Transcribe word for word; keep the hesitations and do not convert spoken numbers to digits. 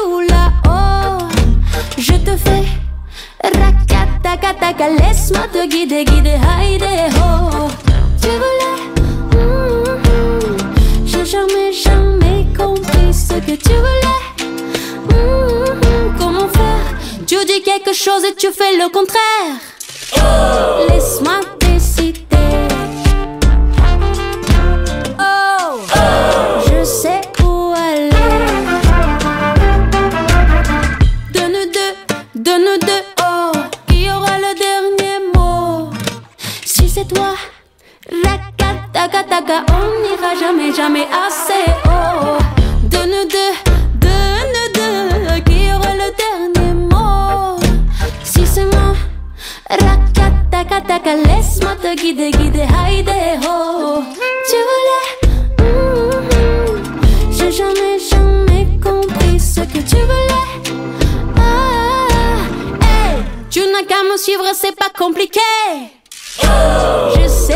où là-haut. Je te fais rakataka, laisse-moi te guider, guider, haïdé, oh. Tu voulais, mm-hmm. J'ai jamais, jamais compris ce que tu voulais. Mm-hmm. Comment faire? Tu dis quelque chose et tu fais le contraire. Oh. Laisse-moi décider. Oh, oh. Je sais où aller. De nous deux, de nous deux, oh. Qui aura le dernier mot? Si c'est toi, rakataka, on n'ira jamais, jamais assez. Oh, de nous deux, de nous deux, qui aura le dernier mot? Si c'est moi, rakataka, laisse-moi te guider, guider, haïdé, oh. Tu voulais, mm-hmm. J'ai jamais, jamais compris ce que tu voulais. Ah, hey. Tu n'as qu'à me suivre, c'est pas compliqué. Oh. Je sais